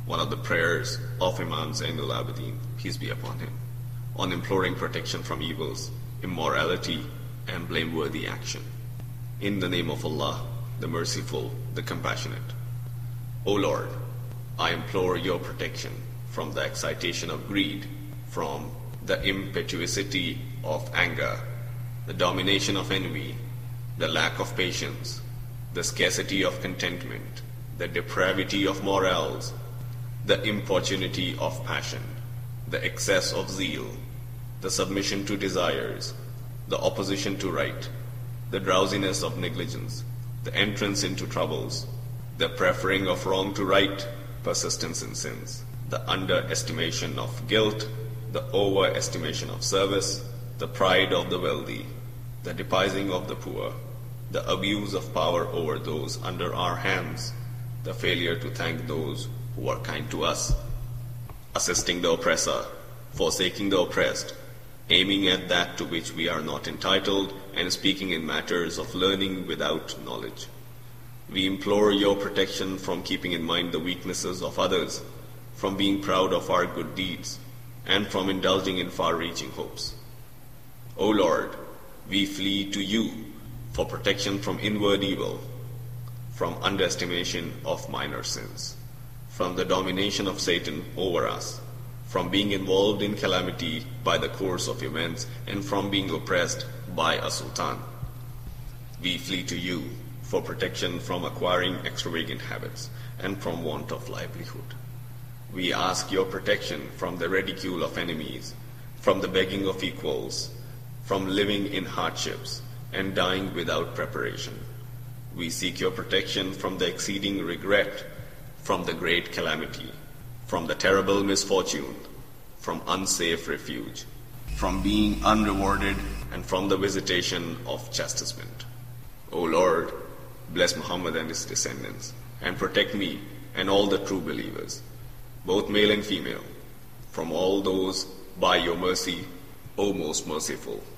one of the prayers of Imam Zainul Abidin, peace be upon him, on imploring protection from evils, immorality, and blameworthy action. In the name of Allah, the Merciful, the Compassionate. O Lord, I implore your protection from the excitation of greed, from the impetuosity of anger, the domination of envy, the lack of patience, the scarcity of contentment, the depravity of morals, the importunity of passion, the excess of zeal, the submission to desires, the opposition to right, the drowsiness of negligence, the entrance into troubles, the preferring of wrong to right, persistence in sins, the underestimation of guilt, the overestimation of service, the pride of the wealthy, the despising of the poor, the abuse of power over those under our hands, the failure to thank those who are kind to us, assisting the oppressor, forsaking the oppressed, aiming at that to which we are not entitled, and speaking in matters of learning without knowledge. We implore your protection from keeping in mind the weaknesses of others, from being proud of our good deeds, and from indulging in far-reaching hopes. O Lord, we flee to you for protection from inward evil, from underestimation of minor sins, from the domination of Satan over us, from being involved in calamity by the course of events, and from being oppressed by a sultan. We flee to you for protection from acquiring extravagant habits and from want of livelihood. We ask your protection from the ridicule of enemies, from the begging of equals, from living in hardships and dying without preparation. We seek your protection from the exceeding regret, from the great calamity, from the terrible misfortune, from unsafe refuge, from being unrewarded, and from the visitation of chastisement. O Lord, bless Muhammad and his descendants, and protect me and all the true believers, both male and female, from all those by your mercy, O most merciful.